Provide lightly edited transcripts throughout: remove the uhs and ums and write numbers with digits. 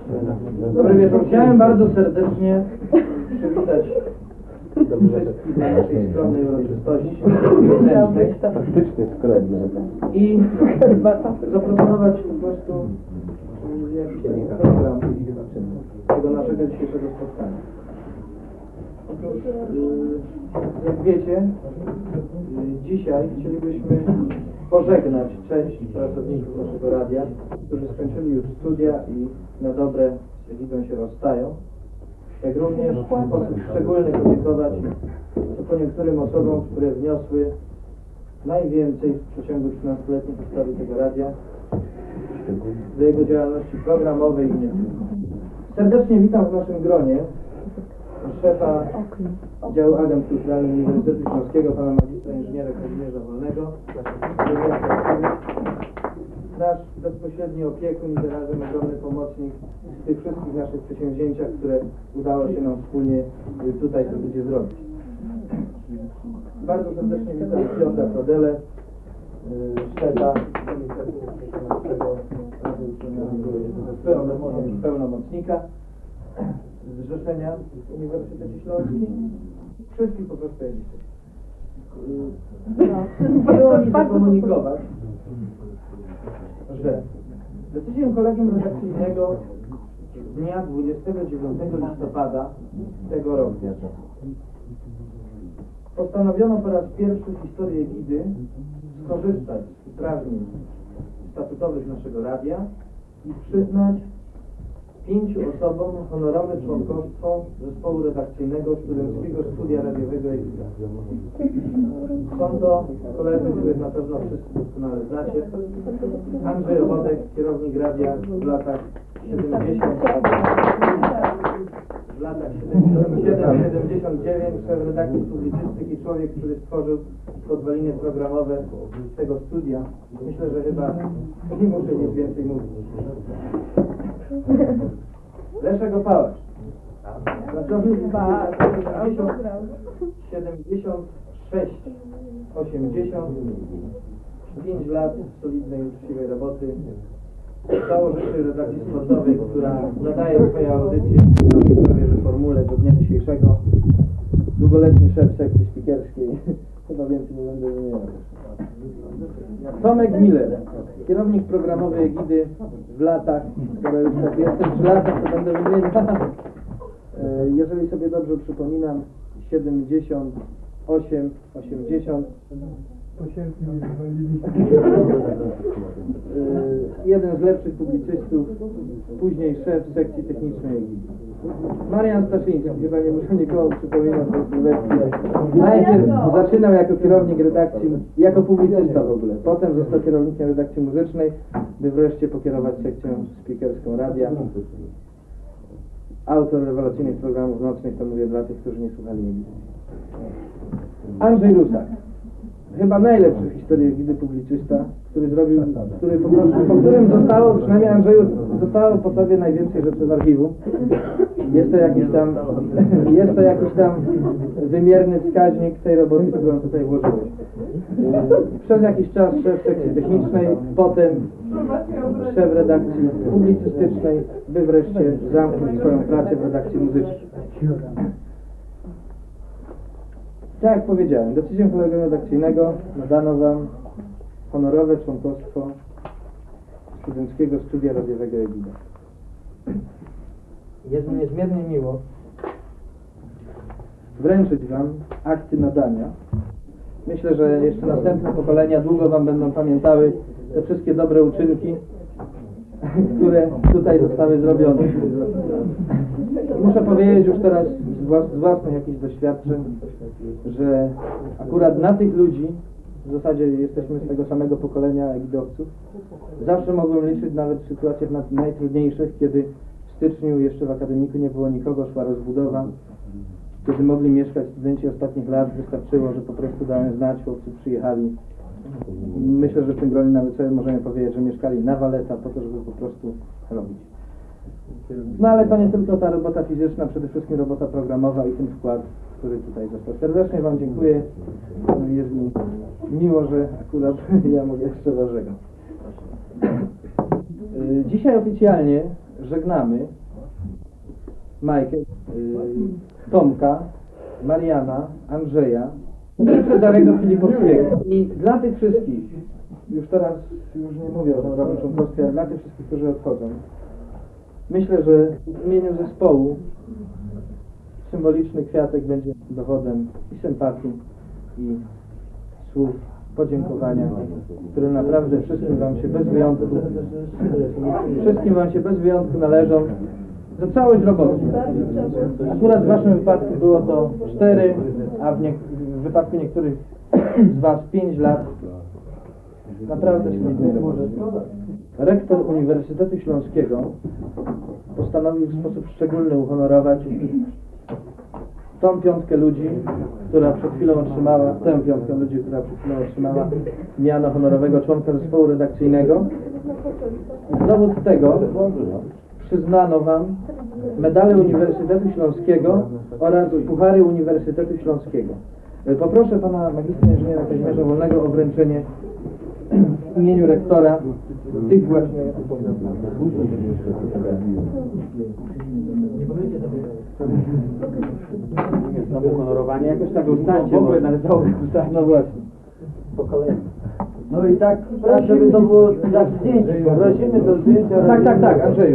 Dobry wieczór. Chciałem bardzo serdecznie przywitać wszystkich na naszej skromnej uroczystości Faktycznie skromne. i zaproponować po prostu jakiś program tego naszego dzisiejszego spotkania. Otóż, jak wiecie, dzisiaj chcielibyśmy pożegnać część pracowników naszego radia, którzy skończyli już studia i na dobre z widzą się rozstają. Jak również w sposób szczególny podziękować co niektórym osobom, które wniosły najwięcej w przeciągu 13-letniej historii tego radia do jego działalności programowej i nie tylko. Serdecznie witam w naszym gronie szefa działu agent kulturalny Uniwersytetu Śląskiego, pana magistra inżyniera Kazimierza Wolnego, nasz bezpośredni opiekun i zarazem ogromny pomocnik w tych wszystkich naszych przedsięwzięciach, które udało się nam wspólnie tutaj to będzie zrobić. Bardzo serdecznie witam Piotra Prodelę, szefa pełnomocnika Zrzeszenia Uniwersytecie Śląskim. Wszystkich po prostu jak chciało mi zakomunikować, że decyzją kolegium redakcyjnego z dnia 29 listopada tego roku postanowiono po raz pierwszy w historii Egidy skorzystać z uprawnień statutowych naszego radia i przyznać 5 osobom honorowe członkostwo zespołu redakcyjnego Studenckiego Studia Radiowego Egida. Są to koledzy, których na pewno wszyscy doskonale znacie. Andrzej Owodek, kierownik radia w latach 77-79, szef redakcji publicystyki, człowiek, który stworzył podwaliny programowe tego studia. Myślę, że chyba nie muszę nic więcej mówić. Leszek Opałacz, pracownik 76, 80, 5 lat solidnej, uczciwej roboty, założyciel redakcji sportowej, która nadaje swoje audycje w prawie że formule do dnia dzisiejszego, długoletni szef sekcji spikerskiej, chyba więcej nie będę wymieniał. Tomek Miller, kierownik programowy Egidy w latach, skoro już tak jestem przy latach, to będę wymieniał. Jeżeli sobie dobrze przypominam, 78, 80. Jeden z lepszych publicystów, później szef sekcji technicznej Egidy. Marian Staszyński, chyba nie muszę nikomu przypominać tej sylwetki. Najpierw zaczynał jako kierownik redakcji, jako publicysta w ogóle. Potem został kierownikiem redakcji muzycznej, by wreszcie pokierować sekcją speakerską radia. Autor rewelacyjnych programów nocnych, to mówię dla tych, którzy nie słuchali Egidy. Andrzej Rusak. Chyba najlepszy w historii Egidy publicysta, który zrobił, który po prostu, po którym zostało, przynajmniej Andrzeju, zostało po tobie najwięcej rzeczy z archiwum. Jest to jakiś tam wymierny wskaźnik tej roboty, którą tutaj włożyłeś. Przez jakiś czas szef sekcji technicznej, potem szef redakcji publicystycznej, by wreszcie zamknąć swoją pracę w redakcji muzycznej. Tak jak powiedziałem, decyzją kolegium redakcyjnego nadano wam honorowe członkostwo Studenckiego Studia Radiowego Egida. Jest mi niezmiernie miło wręczyć wam akty nadania. Myślę, że jeszcze następne pokolenia długo wam będą pamiętały te wszystkie dobre uczynki, które tutaj zostały zrobione. Muszę powiedzieć już teraz z własnych jakichś doświadczeń, że akurat na tych ludzi, w zasadzie jesteśmy z tego samego pokolenia egidowców, zawsze mogłem liczyć nawet w sytuacjach najtrudniejszych, kiedy w styczniu jeszcze w akademiku nie było nikogo, szła rozbudowa, kiedy mogli mieszkać studenci ostatnich lat, wystarczyło, że po prostu dałem znać, chłopcy przyjechali. Myślę, że w tym gronie nawet sobie możemy powiedzieć, że mieszkali na waleta po to, żeby po prostu robić. No ale to nie tylko ta robota fizyczna, przede wszystkim robota programowa i ten wkład, który tutaj został. Serdecznie wam dziękuję. Jest mi miło, że akurat ja mówię jeszcze ważnego. Dzisiaj oficjalnie żegnamy Majkę, Tomka, Mariana, Andrzeja i Cezarego Filipowskiego. I dla tych wszystkich, już teraz już nie mówię o honorowym członkostwie, ale dla tych wszystkich, którzy odchodzą, myślę, że w imieniu zespołu symboliczny kwiatek będzie dowodem i sympatii, i słów podziękowania, które naprawdę wszystkim Wam się bez wyjątku należą za całość roboty. Akurat w Waszym wypadku było to 4, a w wypadku niektórych z Was 5 lat naprawdę świetnej roboty. Rektor Uniwersytetu Śląskiego postanowił w sposób szczególny uhonorować tą piątkę ludzi, która przed chwilą otrzymała, miano honorowego członka zespołu redakcyjnego. W dowód tego przyznano Wam medale Uniwersytetu Śląskiego oraz puchary Uniwersytetu Śląskiego. Poproszę Pana magistra inżyniera Kazimierza Wolnego o wręczenie w imieniu rektora tych właśnie Znowu honorowanie, jakoś tak ustańcie, w ogóle należało ustać. No właśnie. Po kolei. No i tak, żeby to było jak zdjęcie, prosimy do zdjęcia. Tak, Andrzeju.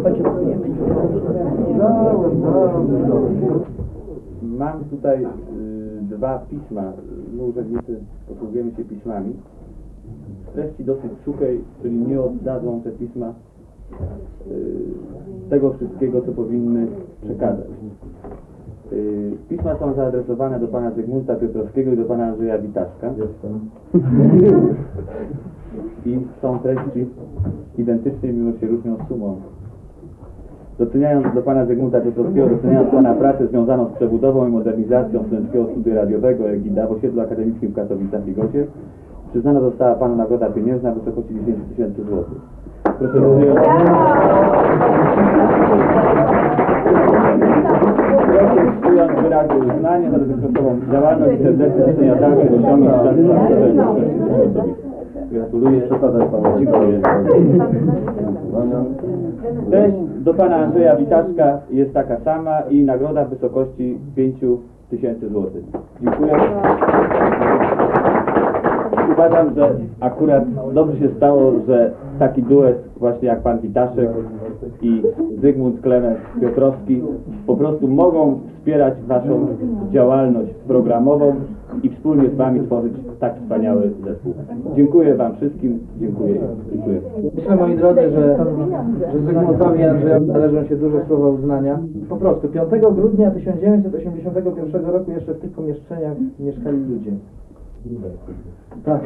Mam tutaj dwa pisma, my urzędnicy posługujemy się pismami. W treści dosyć suchej, czyli nie oddadzą te pisma tego wszystkiego, co powinny przekazać. Pisma są zaadresowane do pana Zygmunta Piotrowskiego i do pana Andrzeja Witaszka. I są treści identyczne, mimo że się różnią sumą. Doceniając do pana Zygmunta Piotrowskiego, doceniając pana pracę związaną z przebudową i modernizacją Studenckiego Studia Radiowego EGIDA w osiedlu akademickim w Katowicach i Gocie, przyznana została panu nagroda pieniężna w wysokości 10 000 złotych. Proszę przyjąć. Proszę przyjąć wyrazy uznania za dotychczasową działalność i serdecznie życzenia dalszych osiągnięć w czasie osobistym. Gratuluję. Dziękuję. Treść do pana Andrzeja Witaszka jest taka sama i nagroda w wysokości 5 000 złotych. Dziękuję. Uważam, że akurat dobrze się stało, że taki duet właśnie jak pan Witaszek i Zygmunt Klemens Piotrowski po prostu mogą wspierać waszą działalność programową i wspólnie z wami tworzyć tak wspaniały zespół. Dziękuję wam wszystkim, dziękuję. Myślę, moi drodzy, że Zygmuntowi i Andrzejowi należą się duże słowa uznania. Po prostu 5 grudnia 1981 roku jeszcze w tych pomieszczeniach mieszkali ludzie. Tak.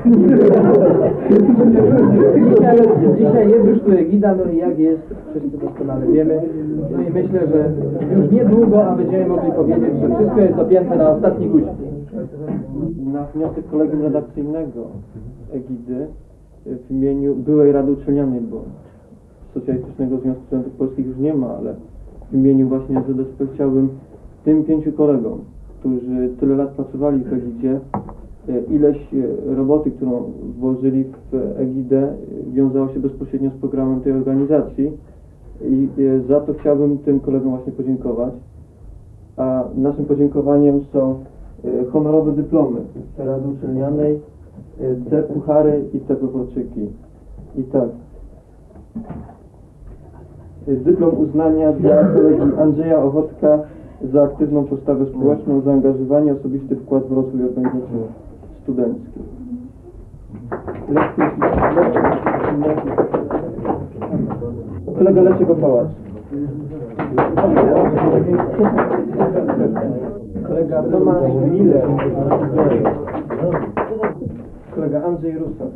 Dzisiaj jest już tu EGIDA, no i jak jest, wszyscy doskonale wiemy. No i myślę, że już niedługo, a będziemy mogli powiedzieć, że wszystko jest dopięte na ostatni guzik. Na wniosek kolegium redakcyjnego EGIDY w imieniu byłej Rady Uczelnianej, bo Socjalistycznego Związku Studentów Polskich już nie ma, ale w imieniu właśnie ZSP chciałbym tym 5 kolegom, którzy tyle lat pracowali w EGIDzie, ileś roboty, którą włożyli w EGIDę, wiązało się bezpośrednio z programem tej organizacji i za to chciałbym tym kolegom właśnie podziękować. A naszym podziękowaniem są honorowe dyplomy Rady Uczelnianej, te puchary i te proporczyki. I tak. Dyplom uznania dla kolegi Andrzeja Ochotka za aktywną postawę społeczną, zaangażowanie, osobisty wkład w rozwój organizacji studenckiej. Kolega Leszek Opałacz. Kolega Tomasz Miller. Kolega Andrzej Rusak.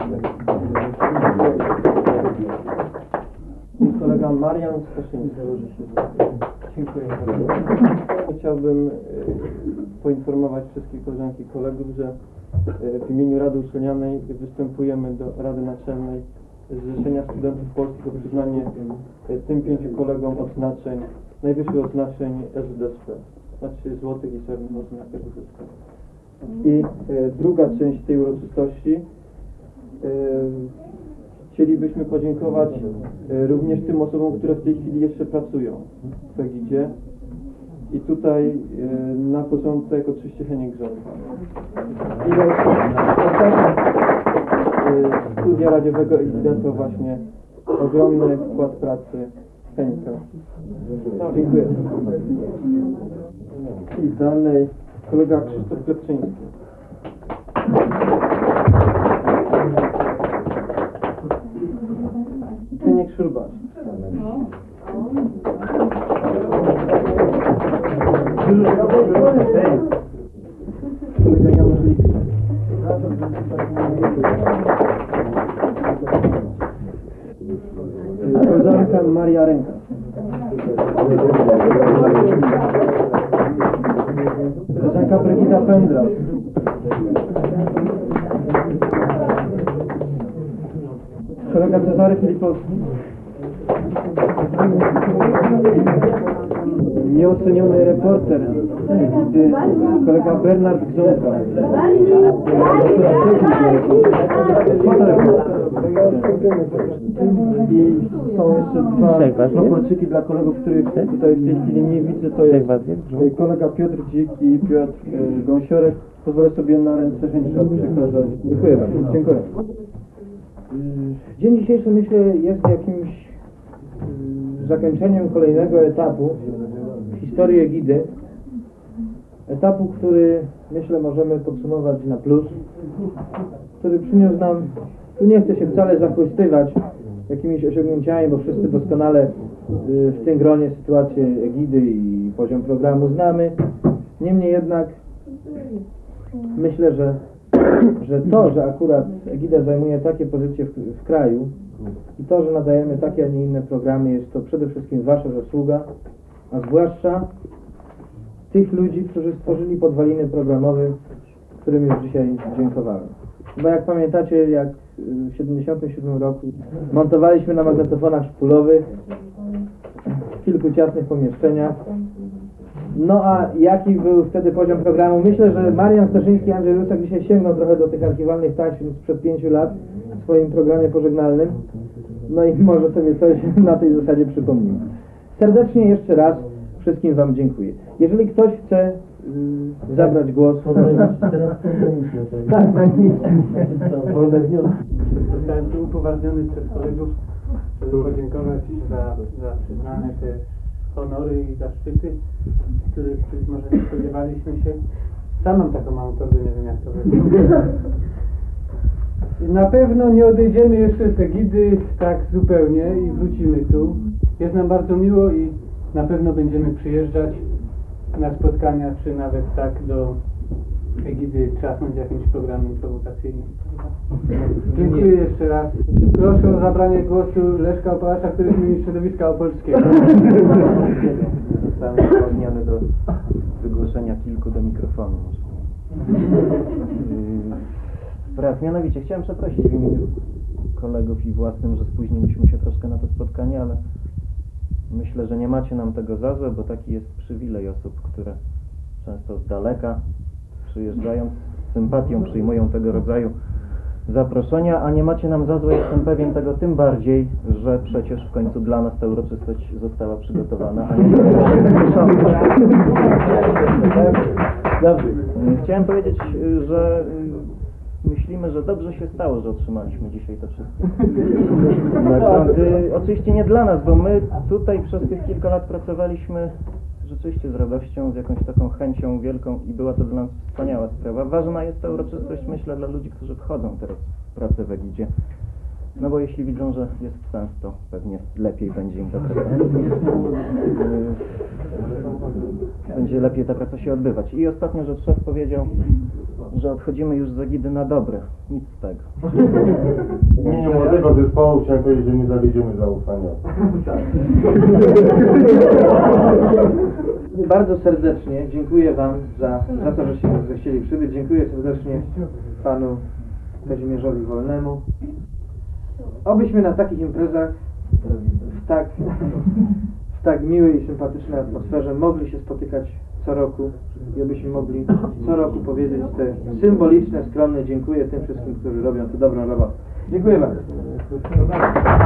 I kolega Marian Staszyński. Dziękuję bardzo. Chciałbym poinformować wszystkich koleżanki i kolegów, że w imieniu Rady Uczelnianej występujemy do Rady Naczelnej Zrzeszenia Studentów Polskich o przyznanie tym 5 kolegom odznaczeń, najwyższych odznaczeń SZSP, znaczy złotych i srebrnych odznak SZSP. I druga część tej uroczystości chcielibyśmy podziękować również tym osobom, które w tej chwili jeszcze pracują w Egidzie. I tutaj na początek oczywiście Heniek Grządka. Ile studia radiowego Egida to właśnie ogromny wkład pracy Henika. Dziękuję. I dalej kolega Krzysztof Klepczyński. Heniek Szurbasz. Kolega Janusz Liksa. Koleżanka Maria Ręka. Koleżanka Brygida Pędra. Kolega Cezary Filipowski. Nieoceniony reporter, kolega Bernard Grządka. I są jeszcze dwa proporczyki dla kolegów, których tutaj w tej chwili nie widzę. To jest kolega Piotr Dzik i Piotr Gąsiorek. Pozwolę sobie na ręce Henika przekazać. Dziękuję bardzo. Dziękuję. Dzień dzisiejszy, myślę, jest jakimś zakończeniem kolejnego etapu w historii Egidy. Etapu, który, myślę, możemy podsumować na plus, który przyniósł nam, tu nie chcę się wcale zachwystywać jakimiś osiągnięciami, bo wszyscy doskonale w tym gronie sytuację Egidy i poziom programu znamy. Niemniej jednak myślę, że to, że akurat Egida zajmuje takie pozycje w kraju i to, że nadajemy takie, a nie inne programy, jest to przede wszystkim wasza zasługa, a zwłaszcza tych ludzi, którzy stworzyli podwaliny programowe, którym już dzisiaj dziękowałem. Bo jak pamiętacie, jak w 1977 roku montowaliśmy na magnetofonach szpulowych w kilku ciasnych pomieszczeniach. No a jaki był wtedy poziom programu? Myślę, że Marian Staszyński i Andrzej Rusak dzisiaj sięgną trochę do tych archiwalnych taśm sprzed 5 lat w swoim programie pożegnalnym. No i może sobie coś na tej zasadzie przypomnimy. Serdecznie jeszcze raz wszystkim wam dziękuję. Jeżeli ktoś chce zabrać głos... Tak, wolne wnioski. Zostałem tu upoważniony przez kolegów, żeby podziękować za przyznane te honory i zaszczyty, których być może nie spodziewaliśmy się. Sam mam taką małą torbę, nie wiem jak to wygląda. Na pewno nie odejdziemy jeszcze z Egidy tak zupełnie i wrócimy tu. Jest nam bardzo miło i na pewno będziemy przyjeżdżać na spotkania, czy nawet tak do Egidy trzasnąć jakimś programem prowokacyjnym. Dziękuję jeszcze raz. Proszę o zabranie głosu Leszka Opałacza, który jest ministrem środowiska opolskiego. Zostałem upoważniony do wygłoszenia kilku do mikrofonu. Mianowicie chciałem przeprosić w imieniu kolegów i własnym, że spóźniliśmy się troszkę na to spotkanie, ale myślę, że nie macie nam tego za złe, bo taki jest przywilej osób, które często z daleka przyjeżdżając z sympatią przyjmują tego rodzaju zaproszenia, a nie macie nam za złe, jestem pewien tego tym bardziej, że przecież w końcu dla nas ta uroczystość została przygotowana, a nie Dobrze. Chciałem powiedzieć, że myślimy, że dobrze się stało, że otrzymaliśmy dzisiaj te wszystkie nagrody. Oczywiście nie dla nas, bo my tutaj przez tych kilka lat pracowaliśmy rzeczywiście z radością, z jakąś taką chęcią wielką i była to dla nas wspaniała sprawa. Ważna jest ta uroczystość, myślę, dla ludzi, którzy wchodzą teraz w pracę w Egidzie. No bo jeśli widzą, że jest sens, to pewnie lepiej będzie im ta praca. Będzie lepiej ta praca się odbywać. I ostatnio, że szef powiedział, że odchodzimy już z Egidy na dobre. Nic z tego. W imieniu młodego zespołu chciałem powiedzieć, że nie zawiedziemy zaufania. Bardzo serdecznie dziękuję wam za to, żeście chcieli przybyć. Dziękuję serdecznie panu Kazimierzowi Wolnemu. Obyśmy na takich imprezach w tak miłej i sympatycznej atmosferze mogli się spotykać co roku i abyśmy mogli co roku powiedzieć te symboliczne, skromne dziękuję tym wszystkim, którzy robią tę dobrą robotę. Dziękuję bardzo. Wyprowadzamy.